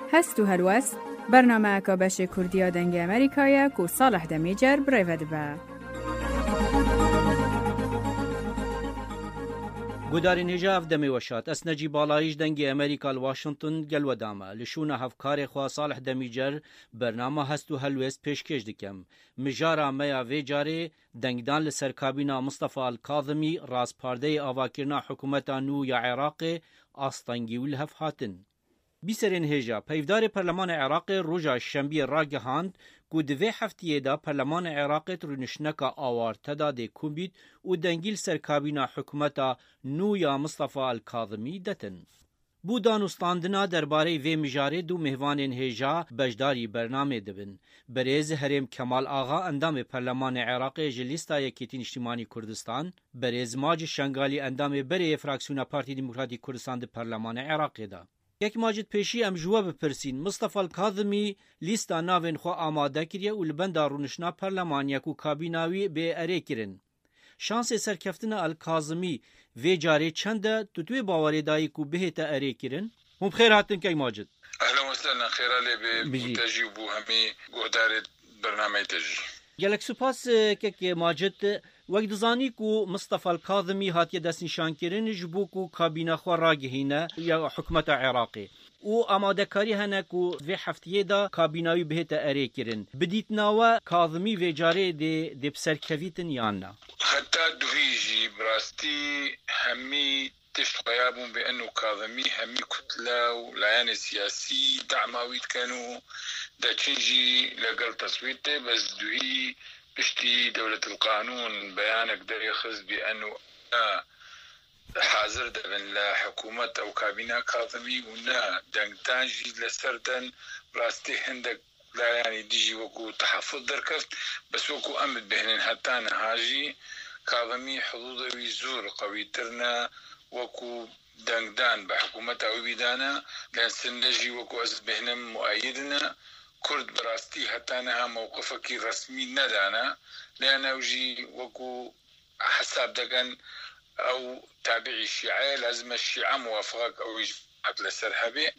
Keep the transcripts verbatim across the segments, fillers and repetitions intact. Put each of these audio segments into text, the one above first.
هست و هلوست برنامه که بشه کردیا دنگ امریکایه که صالح دمیجر برایود با. گودارین هجاف دمی وشات اس نجی بالایش دنگ امریکا واشنطن گلو دامه لشون هفکار خوا صالح دمیجر برنامه هست و هلوست پیشکش دکم مجارا میا وی جاری دنگدان لسر کابینا مصطفى الکاظمی راس پارده آواکرنا حکومت نو یا عراق آستانگی و لحف هاتن. بیسرین هجا پیفدار پرلمان عراق روژا شنبی راگهاند که دوی هفتیه دا پرلمان عراق ترونشنکا آوارته داده کوبید و دنگیل سر کابینا حکومتا نو یا مصطفى الکاظمی دتن. بو دانستاندنا درباره وی مجاره دو مهوانین هجا بجداری برنامه دبن. بریز هرم کمال آغا اندام پرلمان عراق جلیستا یکیتین اجتماعی کردستان، بریز ماج شنگالی اندام بری فراکسیون پارتی دموکراتی کردستان ده پرلمان عراق دا. یک ماجد پیشی ام جواب بپرسین مصطفى الکاظمی لیستا ناوین خو آماده کریه و لبندا رونشنا پرلمانیک و کابیناوی به اره کرن. شانس سرکفتن الکاظمی وی جاری چنده توی باوری دایی که بهت اره کرن؟ هم بخیر هاتن که ماجد. اهلا و سهلا خیر علی به تجی و بو همی گهدار برنامه تجی. گلک سپاس که ماجد وقت دزانی کو مصطفى الکاظمی هاتیه دست نشان کرن جبو کو کابینا خو راگهینه یا حکومت عراقی او آماده کاری هنه کو وی هفتیه دا کابیناوی بهت اره کرن بدیت ناوا کاظمی وی جاره دی دی بسرکویتن یا نه حتی دویجی براستی همی تشتغيابون بأنه كاظمي همي كتلة وليان سياسي دعماويت كانوا دا تنجي لقل تصويته بس دوئي بشتي دولة القانون بيانك دا يخز بأنه آه حاضر دبن لحكومة أو كابينة كاظمي ونا دنگتانجي لسردن براستي هندك لا يعني ديجي وكو تحفظ دركفت بس وكو أمد بهنن حتى نهاجي كاظمي حظوظه ويزور قوي ترنا وكو دنگدان بحكومة أو بيدانا لأن سنجي وكو أزبهنا مؤيدنا كرد براستي حتى نها موقفك رسمي ندانا لأن وجي وكو حساب دقن أو تابعي الشيعة لازم الشيعة موافقك أو يجبك لسرهبي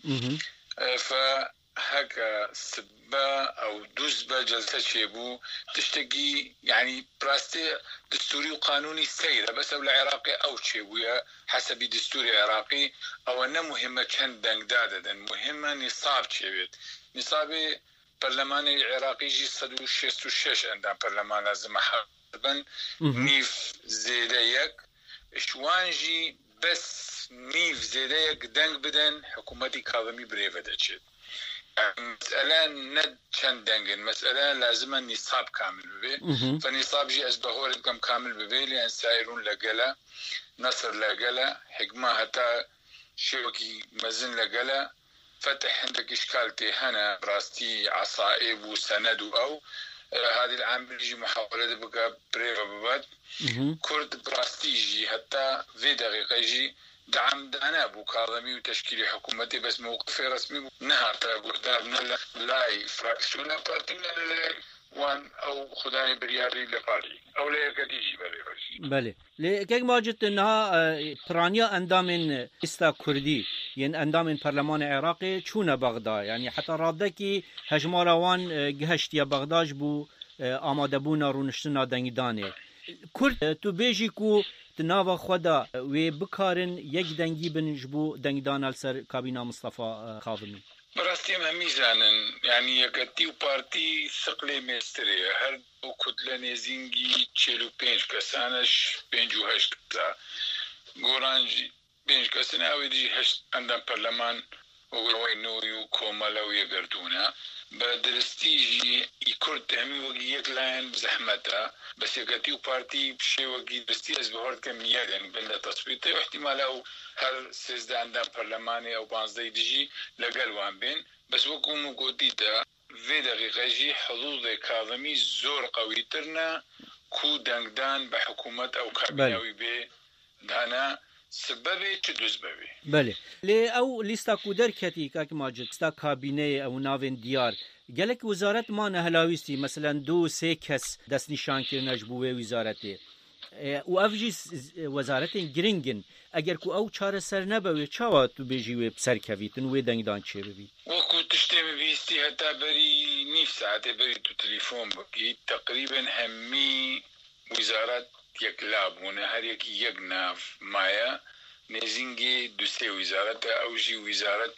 فهكا سبا أو دوزبا جلسة شيبو تشتكي يعني براستي دستوري وقانوني سيرة بس أو العراقي أو شيبويا حسب دستوري عراقي أو أنه مهمة كان دنگدادة مهمة نصاب شيبت نصابي برلمان العراقي جي صدو شيستو شش عندنا برلمان لازم حربا نيف زيديك شوانجي بس نيف زيديك دنگ بدن حكومتي كاظمي بريفة دچت مسألة ند چند دنگن مسألة لازم نصاب كامل ببي فنصاب جي أزبهور كم كامل ببي لأن سائرون لقلا نصر لقلا حكمة حتى شوكي مزن لقلا فتح عندك إشكالتي هنا براستي عصائب وسند أو هذه العام بيجي محاولة بقى بريفا بباد كرد براستيجي حتى في دقيقة يجي دعم دانا ابو كاظمي وتشكيل حكومتي بس موقفي رسمي نهار تقدر من لا فراكسيون بارتي لا وان او خداني برياري لقالي او لا كديجي بري بله لكن ماجد انها برانيا اندام استا كردي يعني اندام البرلمان العراقي چونه بغداد يعني حتى رادكي هجماروان گهشتيا بغداد بو آماده بونا رونشتنا دنگدانه کرد تو بیجی کو تناوا خدا و بکارن یک دنگی بنجبو دنگدان السر کابینا مصطفى کاظمی براستی هم میزانن یعنی یکتی و پارتی ثقلی مستری هر دو کتله نزینگی چهل و پنج کسانش پنج و هشت کسا گورانجی پنج کسانه اوی دی هشت اندام پرلمان وگروی نوی و کومالا و یگردونه بدرستيجي يكرد همي وقي يكلان بزحمتها بس يقاتيو بارتي بشي وقي درستي ازبهورد كميات يعني بلا تصويته واحتمال او هر سيزده عندهم برلماني او بانزدي ديجي لقلوان بين بس وكو مقوديتا في دقيقة جي حظوظ كاظمي زور قوي ترنا كو دنگدان بحكومة او كابيناوي بي دانا سببي چه سببي بله لی او لیستا کودر کتی که ماجد لیستا کابینه او ناوین دیار گلک وزارت ما نهلاویستی مثلا دو سه کس دست نشان کرنه جبوه وزارته و افجی وزارت گرنگن اگر کو او چاره سر نبوی چاوا تو بیجی و سر کویتن و دنگدان چه ببی وكو تشتي بيستي هتا بري نيف ساعتي بري تو تليفون بكي تقريبا همي وزارات يكلابونا هر يكي يقناف مايا نزينجي دوستي وزارات او جي وزارات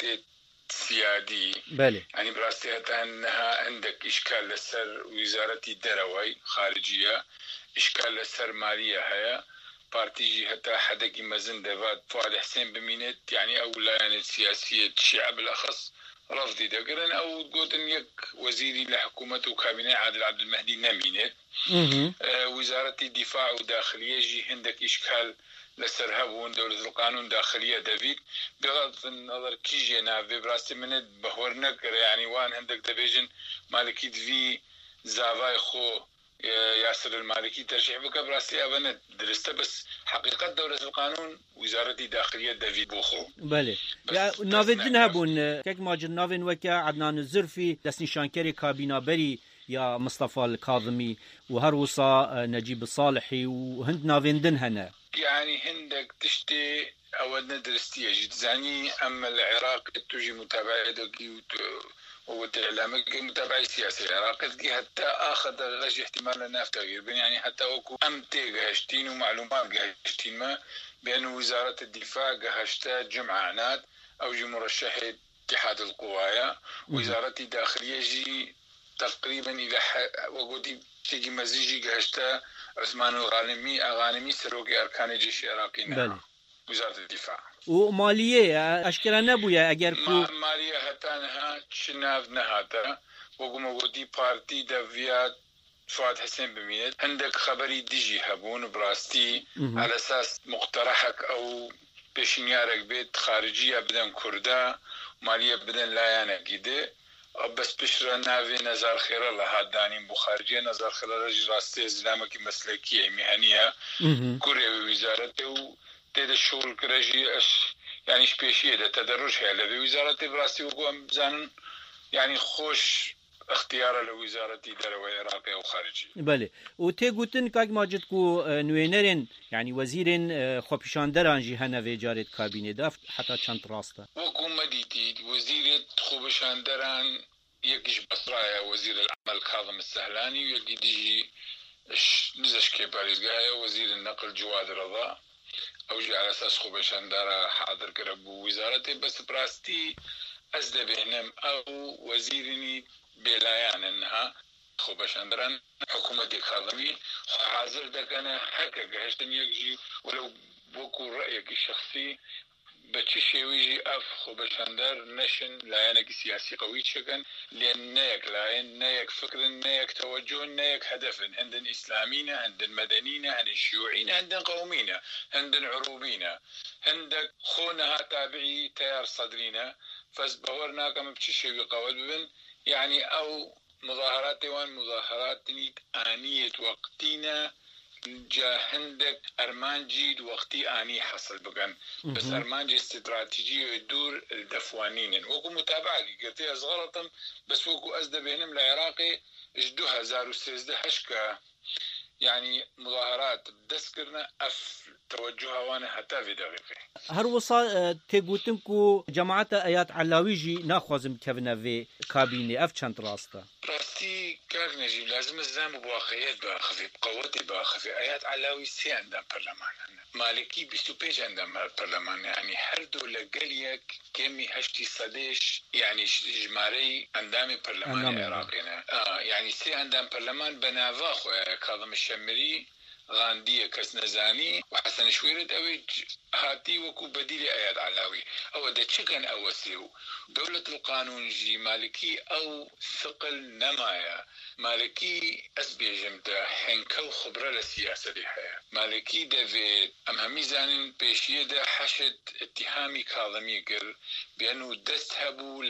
سيادي بله يعني براستي هتا انها عندك اشكال لسر وزارة الدروي خارجية اشكال لسر مالية هيا بارتيجي حتى حدقي مزن دفات فؤاد حسين بمينت يعني أولا يعني السياسية الشيعة بالأخص رفضي دقرن أو قوتن يك وزيري لحكومة وكابينة عادل عبد المهدي نمينت آه وزارة الدفاع وداخلية جي عندك إشكال لسرهبون دولة القانون داخلية دافيد بغض النظر كيجي نافي براستي منت بهورنك يعني وان عندك دبيجن مالكي في زافاي خو ياسر المالكي ترشيح بك براسي أبنت درسته بس حقيقة دولة القانون وزارة داخلية دافيد بوخو بله يا نافدين هبون كيك ماجر نافن وكا عدنان الزرفي دسني شانكري كابينا بري يا مصطفى الكاظمي وهروسا نجيب الصالحي وهند نافندن هنا يعني هندك تشتي أودنا درستي جد زاني أما العراق تجي متابعة دقي والإعلامي متابعة سياسية العراق حتى أخذ غش احتمال الناف تغيير يعني حتى وكو أمتي قهشتين ومعلومات قهشتين ما بأن وزارة الدفاع قهشتا جمع عناد أو جي مرشحي اتحاد القوايا وزارة الداخلية جي تقريبا إلى وقودي تيجي مزيجي قهشتا عثمان الغانمي أغانمي سروقي أركان الجيش العراقي بله وزارة الدفاع ومالية أشكرا نبويا أجر كو مالية هتانها شناف نهاتا وقوم وقودي بارتي دافيات فؤاد حسين بمينت عندك خبري ديجي هبون براستي على أساس مقترحك أو بشنيارك بيت خارجية بدن كردا مالية بدن لايانا جيدة بس بشرا نافي نزار خير الله هاداني بخارجية نزار خير رجل راستي إسلامك مسلكية مهنية كوريا بوزارته تيد الشغل كرجي أش يعني شبيشية ده تدرج هلا بوزارة براسي وقوم بزان يعني خوش اختيار لوزارة دولة العراقية وخارجية. بله. وتيجوتن كاج ماجد كو نوينرين يعني وزيرين خوبشاندران جي هنا في جارة كابينة دافت حتى كانت راسته. وكم مديتي وزيرة خوبشاندران يكش بصرايا وزير العمل كاظم السهلاني ويجي ديجي نزش كباريز جاية وزير النقل جواد رضا. أوجي على أساس خوبشاندرا حاضر كربو وزارته بس براستي أزد بهنم أو وزيرني بلايان إنها خوبشاندران حكومة كاظمي حاضر دك أنا حكا جهشتن يجي ولو بوكو رأيك الشخصي بتشي ويجي أف خوبشاندر نشن لاينك سياسي قوي شكن لأن نيك لاين نيك فكر نيك توجه نيك هدف عندن إسلاميين عندن مدنيين عندن شيوعيين عندن قوميين عندن عروبيين عندك خونها تابعي تيار صدرينا فاسبورنا كم بتشي بقول ببن يعني أو مظاهرات وان مظاهرات آنية وقتنا جا عندك أرمانجي وقتي آني حصل بقن بس أرمانجي استراتيجية يدور الدفوانين وكو متابعة قلتي أصغرتم بس وكو أزد بينهم العراقي اجدو هزار وسيزده حشكا يعني مظاهرات بدسكرنا أف توجهها وانا حتى في دقيقة هر وصا تيجوتنكو جماعة آيات علاويجي ناخوزم كفنا في كابينة أف چند راستا راستي كاك نجيب لازم الزام بواقعيات باخذي بقوتي باخذي آيات علاوي سي عندها برلمان مالكي بيستو بيج عندها برلمان يعني هر دولة قليك كمي هشتي صديش يعني جماري عندامي برلمان العراقينا آه يعني سي عندها برلمان بنافاخو كاظم الشمري غاندية كسنزاني وحسن شويرد أوي هاتي وكو بديل آيات علاوي أو دا تشكن أو سيو دولة القانون جي مالكي أو ثقل نمايا مالكي أسبي جمتا حنكو خبرة للسياسة دي حياة مالكي دافيد أم همي زانين بيشيه دا حشد اتهامي كاظمي قر بأنه دستهبو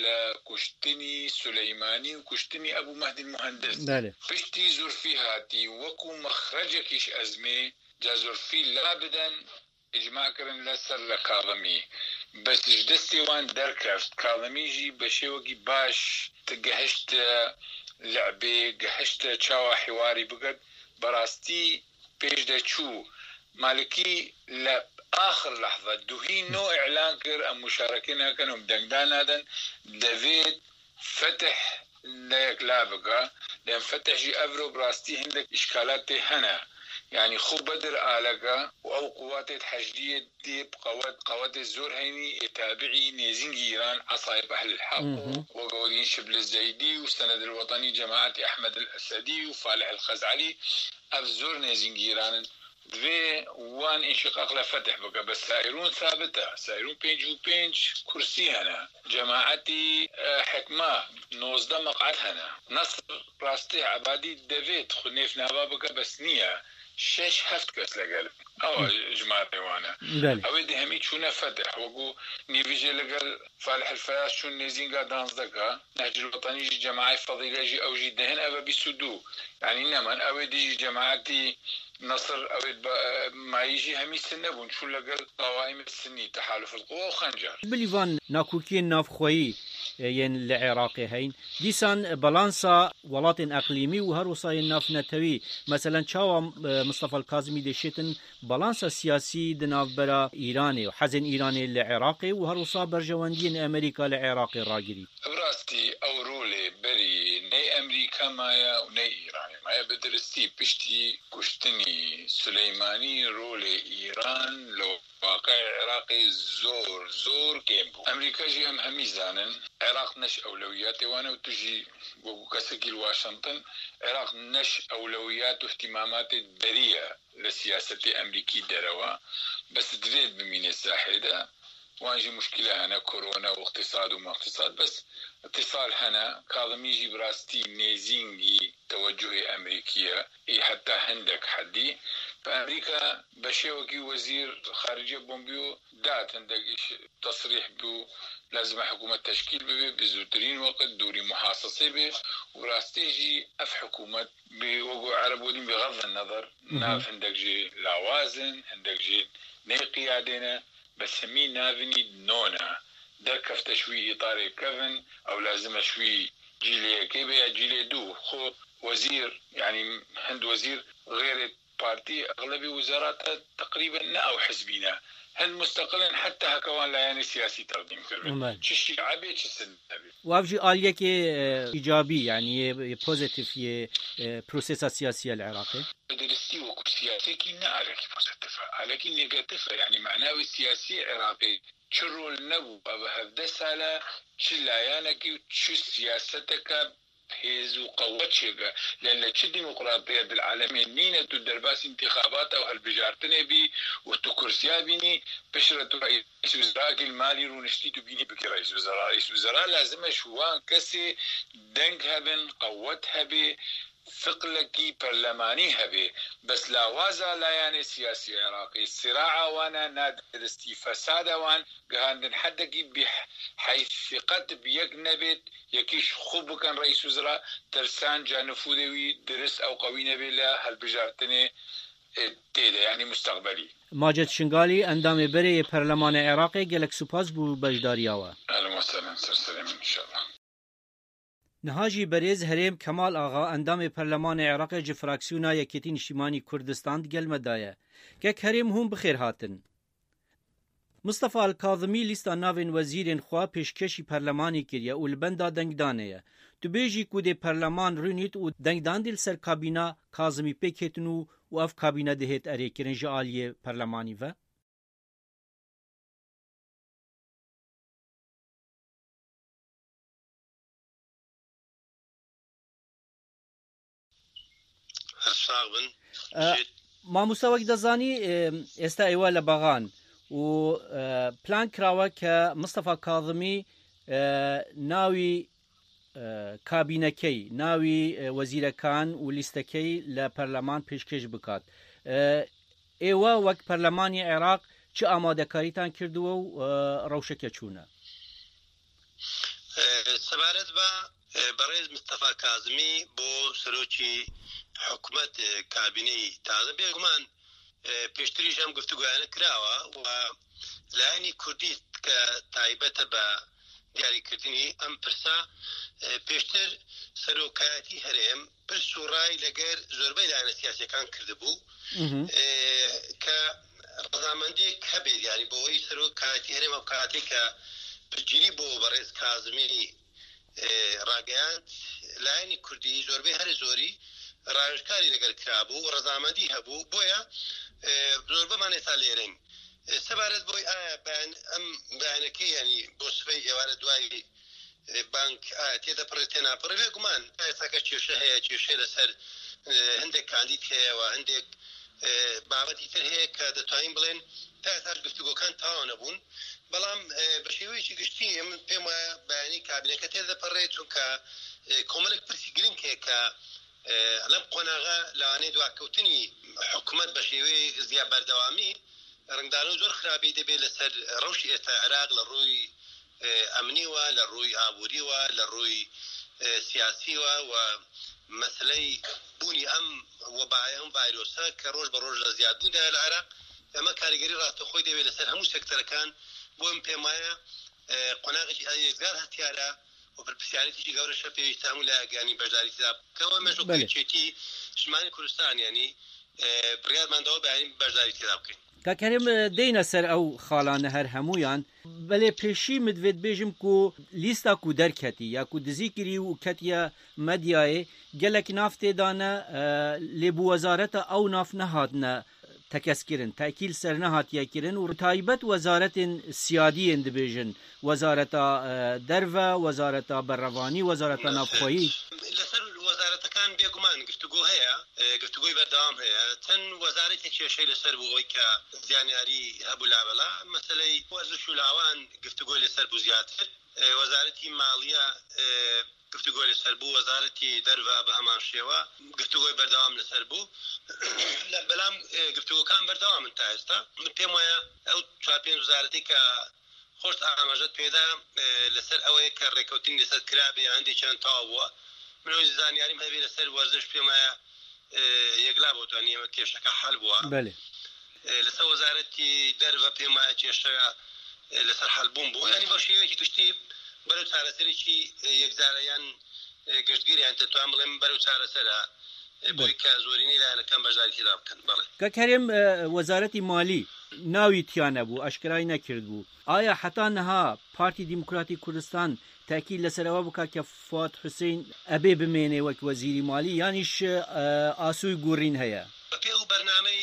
لكشتني سليماني وكشتني أبو مهدي المهندس دالي. بشتي زرفي هاتي وكو مخرجكيش أزمي جا زرفي لابدا إجماع كرن لسر لكاظمي بس جدستي وان دركفت كاظمي جي بشيوكي باش تقهشت لعبه قهشت شاوى حواري بقد براستي بيش دا شو مالكي لآخر لحظة دوهي نو إعلان كر أم مشاركين كانوا بدنقدان هذا دافيد فتح ليك لابقة لأن فتح جي أفرو براستي عندك إشكالات هنا يعني خو بدر آلقة أو قوات الحشدية ديب قوات قوات الزور هيني يتابعي نيزين إيران عصايب أهل الحق وقولين شبل الزيدي والسند الوطني جماعة أحمد الأسدي وفالح الخزعلي أفزور نيزين إيران دوی وان انشقاق لفتح بقى بس سائرون ثابتة سائرون بينج وبينج كرسي هنا جماعتي حكمة نوزده مقعد هنا نصر راستي عبادي دافيد خنيف نابا بقى بس نية شش هفت كس لقل او جماعة وانا او دي همي شونا فتح وقو نيفيجي لقل فالح الفياس شون نيزينغا دانس دقا نهج الوطني جي جماعي فضيلة جي او جي دهن ابا بيسودو يعني نمان او دي جماعتي نصر أود ما يجي همي سنة ونشو لقل قوائم السني تحالف القوى وخنجر بليفان ناكوكي نافخوي ين العراقي هين ديسان بالانسا ولاتن اقليمي وهروساي الناف نتوي مثلا شاوا مصطفى الكاظمي دشيتن بالانسا سياسي دناف برا ايراني وحزن ايراني العراقي وهروسا برجواندين امريكا العراقي الراقري براستي او رولي بري ني امريكا مايا وني ايراني مايا بدرستي بشتي كشتني سليماني رولي ايران لو واقع عراقي زور زور كيمبو امريكا جي ام همي زانن عراق نش اولوياتي وانا وتجي وكسكي واشنطن عراق نش اولويات واهتمامات الدريه لسياسه امريكي دروا بس تريد بمين الساحده وانجي مشكله هنا كورونا واقتصاد وما اقتصاد بس اتصال هنا كاظمي يجي براستي نيزينجي توجه امريكيه اي حتى هندك حدي فامريكا بشيوكي وزير خارجيه بومبيو دات عندك تصريح بو لازم حكومه تشكيل به بزوترين وقت دوري محاصصه به وراستيجي اف حكومه بوقوع عربودين بغض النظر ناف عندك جي لوازن عندك جي ني قيادنا بس همي نافني نونا دركف تشوي اطاري كفن او لازم شوي جيلي كيبه جيلي دو خو وزير يعني هند وزير غير بارتي اغلبيه وزاراتها تقريبا او حزبينا هند مستقلا حتى هكوان لا يعني سياسي تقديم كربن شي عبي شي سن وافجي آلية ايجابي يعني بوزيتيف يه بروسيس السياسي العراقي درستي وكب سياسي كي نعرف بوزيتيف لكن نيجاتيف يعني معناه السياسي العراقي شرو النبو بهذا سالا شلايانك شو سياستك هيز وقوتشيغا لأن تشد ديمقراطية بالعالمين نينة تدرباس انتخابات أو هالبجارتني بي وتكرسيا بيني بشرة رئيس وزراء المالي رونشتيتو بيني بك رئيس وزراء رئيس وزراء لازم شوان كسي دنقها بن قوتها بي فقلكي برلماني هبي بس لا وازا لا يعني سياسي عراقي الصراع وانا نادرستي فساد وان قهان حدكي بحيث ثقت بيجنبت يكيش خوب كان رئيس وزراء ترسان جانفودوي درس او قوي نبي لا هالبجارتني تيدا يعني مستقبلي ماجد شنغالي اندام بري برلمان عراقي قالك سوباز بو بجدارياوا اهلا وسهلا سلام ان شاء الله نهاجی بریز هریم کمال آغا اندام پرلمان عراق جفراکسیونا یکیتی نشیمانی کردستان گل مدایه که هریم هم بخیر هاتن. مصطفى الكاظمي لیستا ناوین وزیرین خواه پیشکشی پرلمانی کریه و لبندا دنگدانه. تو بیجی کود پرلمان رونیت و دنگدان دیل سر کابینا کاظمی پیکتنو و اف کابینا دهت اری کرن جعالی پرلمانی و؟ ما مستوى دزاني استا ايوا لبغان و بلان كراوا كمصطفى كاظمي ناوي كابينكي ناوي وزير كان وليستكي لبرلمان پیشکش بکات ايوا وقت برلماني عراق چه آماده‌کاریتان کردو و روشکه چونه سبارت با برئیس مصطفى كاظمي بو سروچي حکومت کابینه تازه بیگمان پیشتریش هم گفتگویانه کراوه و لانی کردی که تایبت با دیاری کردنی ام پرسا پیشتر سروکایتی هرم پرسو رای لگر زوربای لانه سیاسی کان کرده بو که رضامندی کبیر یعنی بوی سروکایتی هرم اوکاتی که بجیری بو برئیس کاظمی ڕاگەیاند لایەنی کوردی زۆربەی هەر زۆری ڕاوێژکاری لەگەڵ کرابوو و ڕەزامەندی هەبوو بۆیە زۆربەمان ئێستا لێرەین سەبارەت بۆی ئایا ئەم بەیانەکەی ینی بۆ سبەی ئێوارە دوای بانک تێدەپڕێت تێناپڕێ بێگومان ئێستاکە کێشە هەیە کێشەی لەسەر هەندێک کاندید هەیەەوە هەندێک بابەتی تر هەیە کە دەتوانین بڵێن تا ئێستاش گفتوگۆکان تەواو نەبوون بەڵام بە شێوەیەکی گشتی ئێمە پێم وایە بەیانی کابینەکە تێدەپەڕێت چونکە کۆمەڵێک پرسی گرنگ هەیە کە لەم قۆناغا لەوانەیە دواکەوتنی حکوومەت بە شێوەیە زیاد بەردەوامی ڕنگدان و زۆر خراپی دەبێت لەسەر ڕەوشی ئێستا عێراق لە ڕووی ئەمنیوە لە ڕووی ئابووریوە لە ڕووی سیاسیوە و مەسلەی بوونی ئەم وەبایە ئەم ڤایرۆسە کە ڕۆژ بە ڕۆژ لە زیادبووندا لە عێراق ئەمە کاریگەری ڕاستەخۆی دەوێت لەسەر هەموو سێکتەرەکان بۆ ئەم پێم وایە قۆناغێکی ئەزگار هەستیارە و پرسیارەتێکی گەورەشە پێویستە هەموو لایەکانی بەشداری تێدا بکەوە مێژووکێتی ژمانی کوردستان ینی بڕیارماندەوە بەیانی بەشداری تێدا بکەین کاکەرێم دەینە سەر ئەو خاڵانە هەر هەمویان بەلێ پێشی مدوێت بێژم کو لیستا کو دەرکەتی یا کو دزی کری و کەتیە مەدیایێ gelek nav têdane lê bi wezareta ew nav nehatine tekeskirin tekîl ser nehatiye kirin û taybet wezaretên siyadiyên dibêjin wezareta derve wezareta berrevanî wezareta navxweyî وەزارەتەکان بێگومان گفتوگۆ هەیە گفتوگۆی بەردەوام هەیە چەند وەزارەتی کێشەی لەسەر بوو ئەوەی کە زیانیاری هەبوو لابەلا مەسەلەی وەرزش و لاوان گفتوگۆی لەسەر بوو زیاتر وەزارەتی ماڵیە گفتوگۆی لەسەر بوو وەزارەتی دەرڤە بە هەمان شێوە گفتوگۆی بەردەوام لەسەر بوو بەڵام گفتوگۆکان بەردەوامن تا ئێستا پێم وایە ئەو چوار پێنج وەزارەتی کە خۆشت ئاماژەت پێدا لەسەر ئەوەیە کە ڕێکەوتنی لەسەر کرابێ هەندێکیان تەواو بووە منەوەی زانیاریم هەبێ لەسەر وەرزش پێم وایە یەکلا بۆتوانانی ئەمە کێشەکە حەل بووە لەسەر وەزارەتی دەرڤە پێم وایە کێشەیە لەسەر حەلبوون بوو ینی بە شێوەیەکی گشتی بەرەو چارەسەرێکی یەکجارەیان گشتگیریان دەتوان بڵێم بەرەو چارەسەرە بۆی کە زۆرینەی لایەنەکان بەشداری تێدا بکەن بەڵێ کاکەرێم وەزارەتی مالی ناوی تیان نەبوو ئەشکرای نەکرد بوو ئایا حتا نەها پارتی دیموکراتی کوردستان تاکید لەسەرەوە بکات کە فواد حوسێن ئەبێ بمێنێ وەک وەزیری مالی یانیش ئاسووی گوڕین هەیە بەپێ و بەرنامەی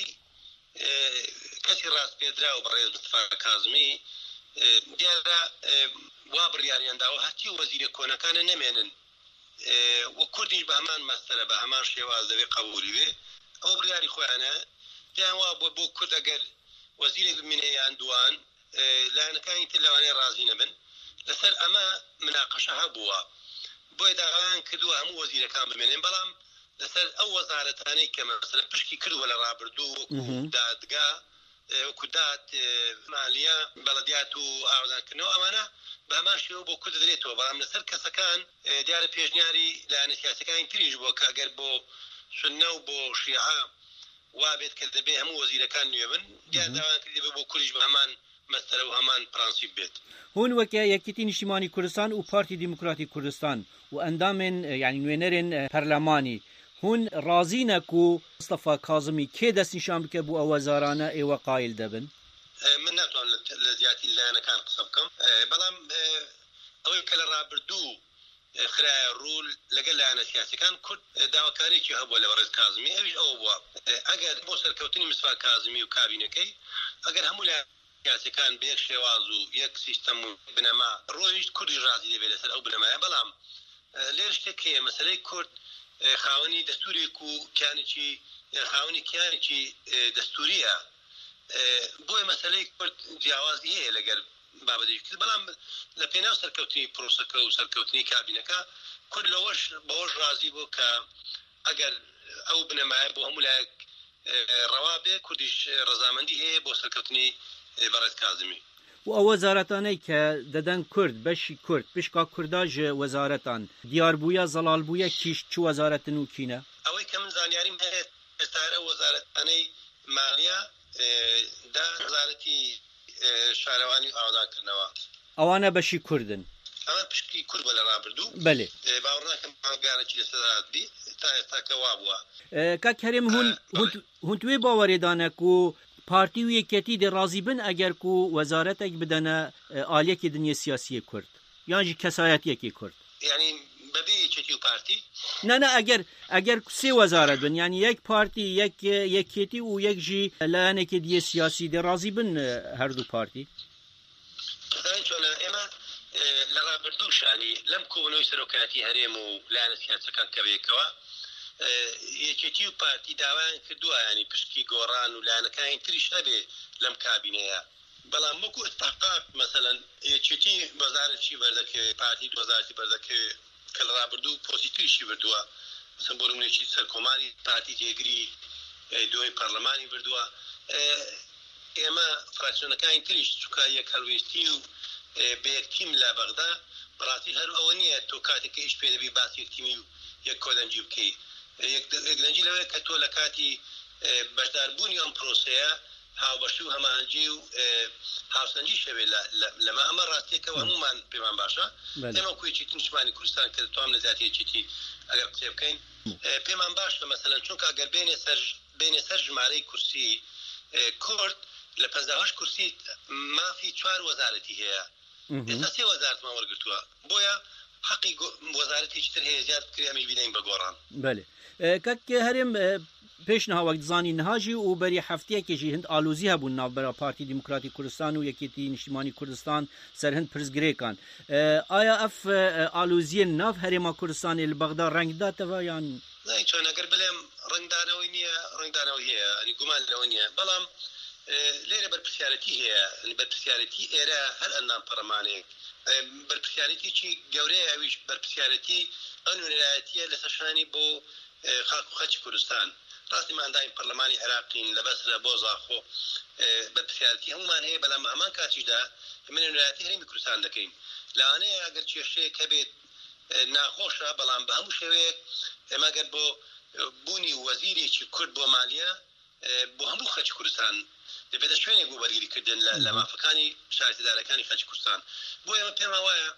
کەسی ڕاست پێدرا و بەڕێز مستەفا کاظمی دیارە وا بڕیاریانداوە هەرچی وەزیرە کۆنەکانە نەمێنن وە کوردیش بە هەمان مەستەرە بە هەمان شێواز دەبێ قبولی بێ ئەو بڕیاری خۆیانە پێیان وا بۆ بۆ کورد ئەگەر وەزیرێک بمێنێ یان دوان لایەنەکانی تر لەوانەیە ڕازی نەبن لەسەر ئەمە مناقەشە هەبووە بۆیە داوایان کردووە هەموو وەزیرەکان بمێنێن بەڵام لەسەر ئەو وەزارەتانەی کە مەسەلەن پشکی کردووە لە ڕابردوو وەکو دادگا وەکو داد مالیە بەڵەدیات و ئاوادانکردنەوە ئەمانە بە هەمان شێوە بۆ کورد دەدرێتەوە بەڵام لەسەر کەسەکان دیارە پێشنیاری لایەنە سیاسیەکانی تریش بووە کە ئەگەر بۆ سوننە و بۆ شیعە وابێت کە دەبێ هەموو وەزیرەکان نوێ بن دیار داوایان کردی بێ بۆ کوردیش بە هەمان مەسەرە و هەمان پرانسیب بێت هون وەکە یەکێتی نیشتیمانی کوردستان و پارتی دیموکراتی کوردستان و ئەندامên یعنی نوێنەرên پەرلەمانی هون رازینەک و مستەفا کاظمی کێ دەست نیشان بکە بۆ ئەو وەزارانە ئێوە قایل دەبن من ناتوانم لە زیاتی لایەنەکان قسە بکەم بەڵام ئەوەی کە لە ڕابردوو خرایە ڕوول لەگەڵ لایەنە سیاسیەکان کورد داواکارێکی هەبووە لە بەڕێز کاظمی ئەویش ئەوە بووە ئەگەر بۆ سەرکەوتنی مستەفا کاظمی و کابینەکەی ئەگەر هەموو لایەن سیاسیەکان بە یەک شێواز و یەک سیستەم و بنەما ڕۆیشت کوردی ڕازی دەبێت لەسەر ئەو بنەمایە بەڵام لێرە شتێک هەیە مەسەلەی کورد خاوەنی دەستورێک و کیانێکی خاوەنی کیانێکی دەستوریە بۆیە مەسەلەی کورد جیاوازی هەیە لەگەر بابەتێکی کرد بەڵام لە پێناو سەرکەوتنی پرۆسەکە و سەرکەوتنی کابینەکە کورد لەوەش بەوەش ڕازی بوو کە ئەگەر ئەو بنەمایە بۆ هەموو لایەک ڕەوا بێ کوردیش ڕەزامەندی هەیە بۆ سەرکەوتنی بەڕێز کاظمی و ئەو وەزارەتانەی کە دەدەن کورد بەشی کورد پشکا کورداژ وەزارەتان دیاربوویە زەڵالبوویە کیش چ وەزارەتن و کینە ئەوەی کە من زانیاریم هەیە ئێستا ئەو وەزارەتانەی مالیە دا وەزارەتی شارەوانی ئاوادانکردنەوە ئەوانە بەشی کوردن ئەمە پشکی کورد بە لە ڕابردوو بەلێ باوەڕ ناکەم گارێکی لەسەر بی تا ئێستا کە وا بووە کاک هەرێم هون توێ باوەڕێدانەک و پارتی و یەکێتی دێ ڕازی بن ئەگەر و وەزارەتێک بدەنە ئالەیەکی دنیا سیاسی کورد یانجی کەسایەتیەکی کورد يعني بەبێ یەکێتی و پارتی نه نه ئەگەر ئەگەر سێ وەزارەت بن یعنی یەک پارتی یەک یەکێتی و یەکژی لایەنێکی دیە سیاسی دێ ڕازی بن هەردوو پارتی چۆنە ئێمە لە ڕابردووشانی لەم کۆبنەوەی سەرۆکاتی هەرێم و لایەنە سیاسەکان کە بێکەوە یەکێتی و پارتی داوایان کردووە ینی پشتی گۆڕان و لایەنەکانی تریش هەبێ لەم کابینەیە بەڵام وەکو ئستحقاق مەسەلەن یەکێتی وەزارەتی بەردەکەوێت پارتی وەزارەتی بەردەکەوێت کە لە ڕابردوو پۆستی تریشی بردووە مثلا بۆ نمونەیەکی سەرکۆماری پارتی تێگری دوای پەرلەمانی بردووە ئێمە فراکسیۆنەکانی تریش چونکە یەک هەڵوێستی و بەیەکتیم لە بەغدا بەڕاستی هەر ئەوە نییە تۆ کاتێک کە ئیش پێ دەبی باسی یەکتیمی و یەک کۆدەنجی بکەی یەکدەنجی لەوەیە کە تۆ لە کاتی بەشداربوونی ئەم پرۆسەیە هاوبەشی و هەماهەنگی و هاوسەنجی شەوێ لەمە ئەمە ڕاستیەکەەوە هەمومان پێمان باشە ئێمە کوێچێتی نیشتمانی کوردستان کە توام لە زیاتیەکێتی ئەگەر قسێ بکەین پێمان باشە مەسەلەن چونکە ئەگەر بێنێ سەر بێنێ سەر ژمارەی کورسی کورد لە پەنجا و هەشت کورسی مافی چوار وەزارەتی هەیە ئێستا سێ وەزارەتمان وەرگرتووە بۆیە حەقی وەزارەتێکی تر هەیە زیاد کرامی بینین بە گۆڕان بەێ کەک هەرێم پێشنەها وەک دزانی نهاژی و بەری هەفتەیەکێکی هەند ئالوزی هەبوون ناوبەرە پارتی دیموکراتی کوردستان و یەکێتی نیشتیمانی کوردستان سەر هەند پرسگرێکان ئایا ئەف ئالوزیە ناو هەرێما کوردستانی لە بەغدا ڕەنگداتەوە یان چۆن ئەگەر بڵێم ڕنگدانەوەی نییە ڕنگدانەوەی هەیە ئەنی گومان لەوە نییە بەڵام لێرە بەرپرسیارەتی هەیە بەرپرسیارەتی ئێرە هەر ئەندام پەرلەمانێک بەرپرسیارەتیی گەورەیە ئەویش بەرپرسیارەتی ئەو ویلایەتیە لە سەرشانی بۆ خاک و خەچی کوردستان ڕاستی مادایم پەرلەمانی عێراقین لە بەسرە بۆ زاخۆ بەرپرسیارەتی هەمومان هەیە بەڵام هەمان کاتیشدا من ویلایەتی هەرێمی کوردستان دەکەین لەوانەیە ئەگەر کێشەیەک هەبێت ناخۆشە بەڵام بە هەموو شێوەیەک ئێمە ئەگەر بۆ بوونی وەزیرێکی کورد بۆ مالیە بۆ هەموو خەچی کوردستان دەبێتە شوێنێک بۆ وەرگیریکردن لە مافەکانی شارەتیدارەکانی خەچی کوردستان بۆ ئێمە پێم وایە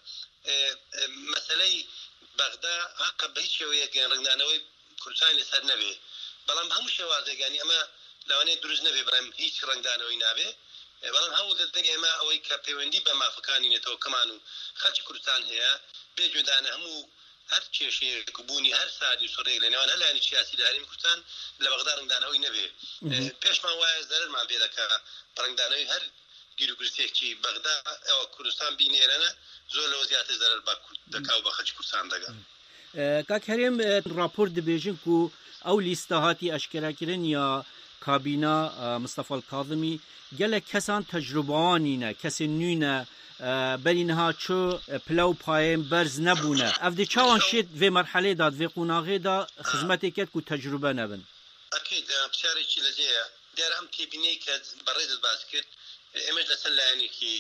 مەسەلەی بەغدا حەقە بە هیچ شێوەیەک ڕنگدانەوەی کوردستان لەسەر نەبێ بەڵام هەموو شێوازێکانی ئەمە لەوانەیە دروست نەبێ بەڵام هیچ ڕنگدانەوەی نابێ بەڵام هەوڵ دەدەین ئێمە ئەوەی کە پەیوەندی بە مافەکانی نێتەوە کەمان و خەڵکی کوردستان هەیە بێجودانە هەموو هەر کێشەیەک بوونی هەر سادی و سڕێک لە نێوان هەر لایەنی سیاسی لە هەرێمی کوردستان لە بەغدا ڕنگدانەوەی نەبێ پێشمان وایە زەرەرمان پێ دەکا ڕنگدانەوەی هەر گیرروگرتێکی بەغدا ئەوە کوردستان بینێرەنە زۆر لەوە زیاتر زەرەر دەکا و بە خەڵکی کوردستان دەگا کاک هەرێم راپۆر دەبێژن و ئەو لیستە هاتی ئەشکراکردن یا کابینا مستەفا کاظمی gelek kesan tecrübanîne kesên nû ne berîniha çû pilaw payên berz nebûne ev dê çawan şêt vê merhelê da vê qûnaxê da xizmetê ket ku tecrübe nebin Akîd pirsarêkî lezê ye der em têbînê ke berêz baz kir em ji ser layanekî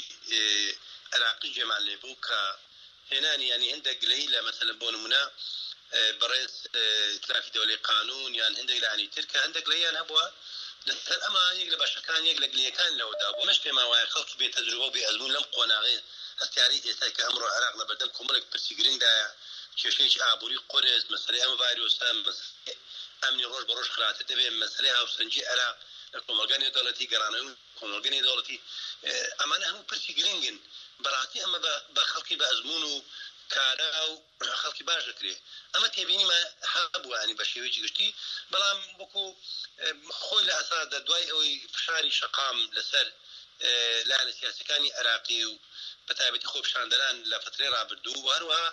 Iraqî cemal lêbû ka hênanî yanî hindek gileyî le mesela bo nimûne berêz trafî dewlê qanûn yan hindek lanî tirke hindek leyan hebûye لەسەر ئەمە یەک لە بەشەکان یەک لە گلەکان لەوەدا بۆ مەش پێمان وایە خەڵکی بێ تەجروبە و بێ ئەزمون لەم قۆناغی هەستیاری ئێستا کە ئەمڕۆ عێراق لە بەردەم کۆمەڵێک پرسی گرنگدایە کێشەیەکی ئابووری قۆرێز مەسەلەی ئەم ڤایرۆسە ئەمنی ڕۆژ بە ڕۆژ خراپتر دەبێت مەسەلەی هاوسەنگی عێراق لە کۆمەلگانی دەوڵەتی گەڕانەوەی کۆمەلگانی دەوڵەتی ئەمانە هەموو پرسی گرنگن بەڕاستی ئەمە بە خەڵکی بە ئەزمون و کارا و خەڵکی باش دەکرێت ئەمە تێبینیمە هەبووانی بە شێوەیەکی گشتی بەڵام وەکو خۆی لە ئەساسدا دوای ئەوەی فشاری شەقام لەسەر لایەنە سیاسیەکانی عێراقی و بەتایبەتی خۆپیشاندەران لە فترەی ڕابردوو و هەروەها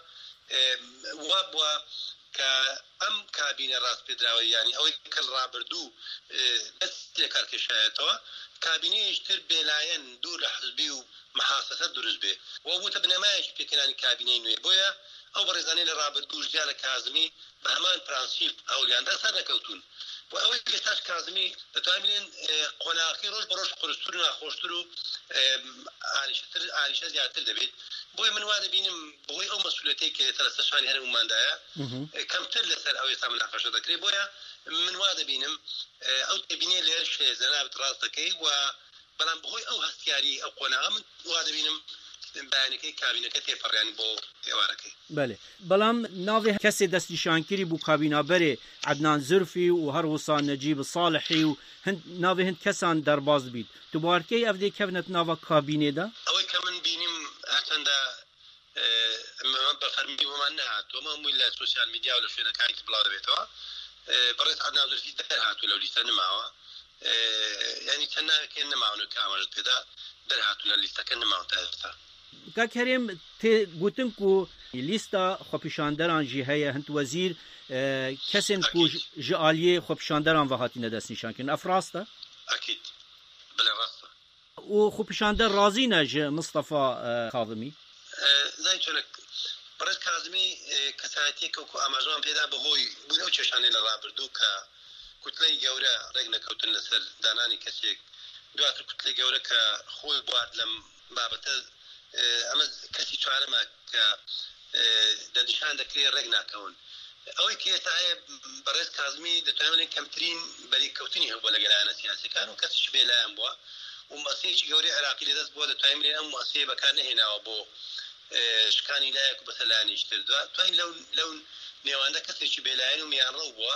وا بووە کە ئەم کابینە ڕاستپێدراوە یانی ئەوەی کە ڕابردوو دەست لێ کارکێشایەتەوە کابینەیەشتر بێلایەن دوور لە حزبی و محاسەسە دروست بێ و بووتە بنەمایەکی پێکەنانی کابینەی نوێ بۆیە ئەو بەڕێزانەی لە ڕابردوو ژیا لە کازمی بە هەمان پرانسیپ ئەولیاندا سەر نەکەوتون و ئەوەی ئێستاش کازمی دەتوانین قۆناغی ڕۆژ بە ڕۆژ قورستر و ناخۆشتر و ئاریشەتر ئاریشە زیاتر دەبێت بۆی من وا دەبینم بۆی ئەو مەسئولیەتەی کە ئێستا لە سەرشانی هەرێمماندایە کەمتر لەسەر ئەو ئێستا مناقەشە دەکرێت بۆیە من وا دەبینم ئەو تێبینێ لێر شێزە نابێت ڕاست دەکەی و بەڵام بەهۆی ئەو هەستیاری ئەو قۆناغە من وا دەبینم بەیانەکەی کابینەکە تێپەڕیانی بۆ ئێوارەکەی بەێ بەڵام ناوێ کەسێ دەستنیشانکری بوو کابینابەرێ عەدنان زرفی و هەروەسا نەجیب ساڵحی و ناوێ هەند کەسان دەرباز بیت دووبارکەی ئەف دێ کەونەت ناوە کابینێدا ئەوەی کە من بینیم هەرچەندە ئەمە بەفەرمی ومان نەهاتووە هەمووی لە سوسیال میدیا و لە شوێنەکانی بڵاو دەبێتەوە بەڕێز عەدنان زولفی دەرهاتوو لەو لیستە نەماوە یعنی چەند ناوێکیان نەماون و کامەژت پێدا دەرهاتوو لە لیستەکە نەماون تا ئێستا. کاک هەرێم تێ گوتن و لیستا خۆپیشاندەران جی هەیە هەند وەزیر کەسێن و ji aliyê xwepişanderan ve hatine destnîşankirin ev rast e? Akîd bilê rast e. û xwepişander razî ne ji Mustafa Kazimî? Zanî çolek Birêz Kazimî kesayetiyeke ku amajewan pêda bi hoy bûne ew çêşanê li rabirdû ka kutleyê gewre rêk nekewtin li ser dananî kesêk duatir kutleyê gewre ka xwe bard lem babete ئەمە کەسی چوارەمە کە دەنیشان دەکرێت ڕێک ناکەون ئەوەی کە ئێستا هەیە بەڕێز کازمی دەتوانێت کەمترین بەریکەوتنی هەبووە لە گەلایەنە سیاسیەکان و کەسیش بێلایەن بووە و مەسەیەکی گەورەی عێراقی لەدەست بووە دەتوانین ئەم مەسەیە بەکار نەهێناوە بۆ شکانی لایەک و بەسەر لایەنیشتر دوای لەو لەو نێواندا کەسێکی بێلایەن و میانڕەو بووە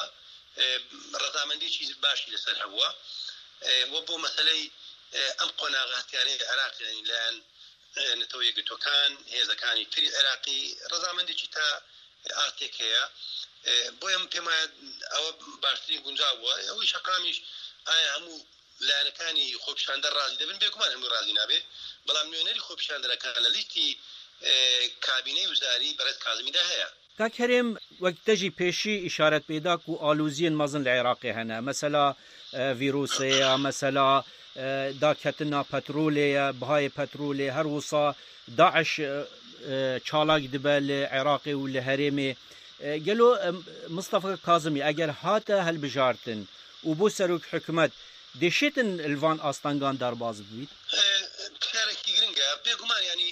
ڕەزامەندیی باشی لەسەر هەبووە وە بۆ مەسەلەی ئەم قۆناغە هەتیارەی عێراقی لایەن نەتەوە یەکگرتوەکان هێزەکانی تری عێراقی ڕەزامەندێکی تا ئاتێک هەیە بۆیە پێم وایە ئەوە باشترین گونجاو بووە ئەوەی شەقامیش ئایا هەموو لایەنەکانی خۆپیشاندەر ڕازی دەبن بێگومان هەموو ڕازی نابێ بەڵام نوێنەری خۆپیشاندەرەکان لە لیستی کابینەی وزاری بەڕێز کازمیدا هەیە. کاک هەرێم وەک تەژی پێشی ئیشارەت پێدا و ئالوزیên mezin li Iraqê hene mesela vîrusê mesela daketina petrolê ye bihayê petrolê her wisa Daeş çalak dibe li Iraqê û li Herêmê gelo Mustafa Kazimî eger hate helbijartin û bo serok hikûmet dêşêtin li van astangan derbas bibît? Karekî giring e bêguman yanî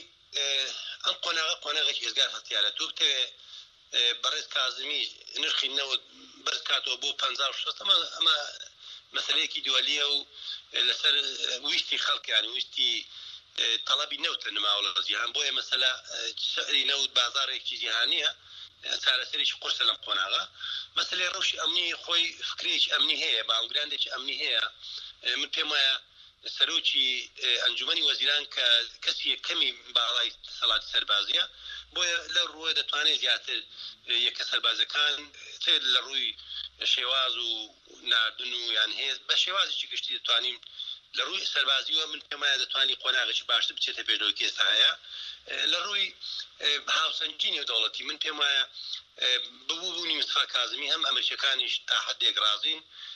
em qonağa qonağekî êzgar hetiyaretu tê بەڕێز کازمی نرخی نەوت بەرز کاتەوە بۆ پەنجا و شەست ئەمە مەسەلەیەکی دووەلیە و لەسەر ویستی خەڵکیان ویستی تەڵەبی نەوتە نەماوە لە جیهان بۆیە مەسەلە سەعری نەوت بازارێکی جیهانیە چارەسەرێکی قورسە لەم قۆناغا مەسەلەی ڕەوشی ئەمنی خۆی فکرێکی ئەمنی هەیە باڵگرانێکی ئەمنی هەیە من پێم وایە سەرۆکی ئەنجومەنی وەزیران کە کەسی یەکەمی باڵای سەڵاتی سەربازیە بۆیە لە ڕووە دەتوانێت زیاتر یەکە سەربازەکان تر لە ڕووی شێواز و ناردن و یان هێز بە شێوازێکی گشتی دەتوانین لە ڕووی سەربازیوە من پێم وایە دەتوانی قۆناغێکی باشتر بچێتە پێشەوەی کە ئێستا هەیە لە ڕووی هاوسەنگی نێودەوڵەتی من پێم وایە ببووبوونی مستفا کازمی هەم ئەمریکەکانیش تا حدێک ڕازین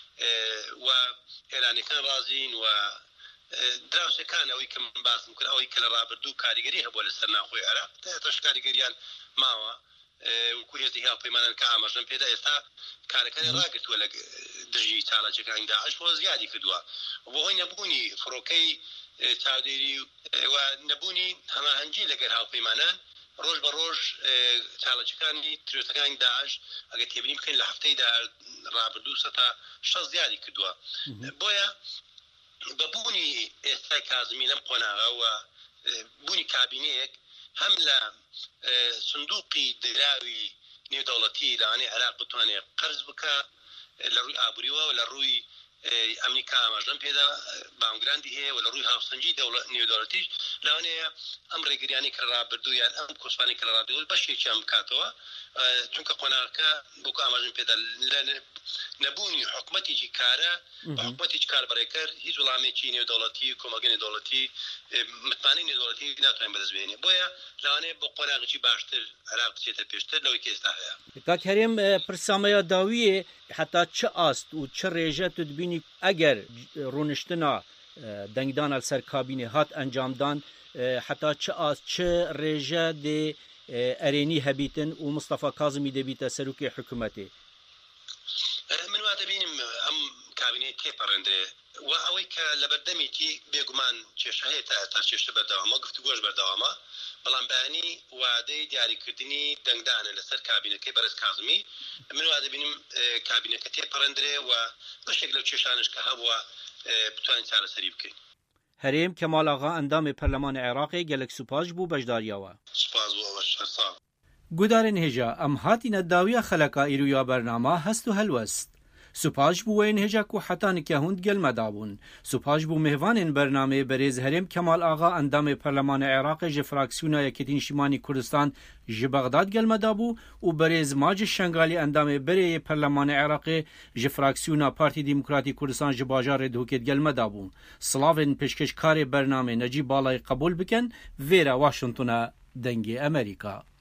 و ئێرانیەکان ڕازین و دراوسەکان ئەوەی کە من باسم کرد ئەوەی کە لە ڕابردوو کاریگەری هەبووە لەسەر ناخۆی عێراق تەش کاریگەریان ماوە وەکو هێزی هاوپەیمانان کە ئاماژەم پێدا ئێستا کارەکانی ڕاگرتووە لە دژی چالاکیەکانی داعش بۆ زیادی کردووە بۆ هۆی نەبوونی فڕۆکەی چاودێری و نەبوونی هەماهەنگی لەگەر هاوپەیمانان ڕۆژ بە ڕۆژ چالاکیەکانی ترۆتەکانی داعش ئەگەر تێبینی بکەین لە هەفتەیدا ڕابردوو سەتا شەست زیادی کردووە بۆیە بەبوونی ئێستای کازمی لەم قۆناغەوە بوونی کابینەیەک هەم لە سندوقی دراوی نێودەوڵەتی لەوانەیە عێراق بتوانێت قەرز بکە لە ڕووی ئابووریەوە و لە ڕووی ئەمریکا ئاماژەم پێدا بانگراندی هەیە و لە ڕووی هاوسەنگی نێودەوڵەتیش لەوانەیە ئەم ڕێگریانی کە ڕابردوو یان ئەم کۆسپانی کە ڕابردوو بەشێکیان بکاتەوە چونکە قۆناغەکە بۆکو ئاماژەم پێدا نەبوونی حکومەتێکی کارە بە حکومەتێکی کاربڕێکەر هیچ وەڵامێکی نێودەوڵەتی و کۆمەڵگەی نێودەوڵەتی متمانەی نێودەوڵەتی ناتوانین بەدەستبێنێ بۆیە لەوانەیە بۆ قۆناغێکی باشتر عێراق بچێتە پێشتر لەوەی کە ئێستا هەیە. کاک هەرێم پرسامەیە داویە حتا چه ئاست و چه ڕێژە تو دبینی ئەگەر ڕوونشتنا دەنگدانە لەسەر کابینێ هات ئەنجامدان حتا چه ئاست چه ڕێژە دێ ئەرێنی هەبیتن و مستەفا کازمی دەبیتە سەرۆکی حکوومەتێ من وا دەبینم ئەم کابینەی تێپەڕێندرێ و ئەوەی کە لە بەردەمێتی بێگومان کێشە هەیە تا تا کێشە بەردەوامە گفتوگۆش بەردەوامە بەڵام بەیانی وادەی دیاریکردنی دەنگدانە لەسەر کابینەکەی بەڕێز کازمی من وا دەبینم کابینەکە تێپەڕێندرێ و بەشێک لەو کێشانش کە هەبووە بتوانین چارەسەری بکەین. هەرێم کەمال ئاغا ئەندامی پەرلەمانی عێراقی گەلێک سوپاش بوو بەشداریەوە. سوپاس بۆ ئەوەش هەرسا. گودارên hêja em hatîne dawiya xeleka îrûya bernama hest û helwest. سپاش بو وین هجا کو حتان که هند گل مدابون سپاش بو مهوان برنامه بریز هرم کمال آغا اندام پارلمان عراق ج فراکسیونا یکتین شمانی کردستان ج بغداد گل مدابو و بریز ماج شنگالی اندام بری پارلمان عراق ج فراکسیونا پارتی دموکراتی کردستان ج باجار دوکت گل مدابو سلاوین پیشکش کار برنامه نجیب بالای قبول بکن ویرا واشنطن دنگ امریکا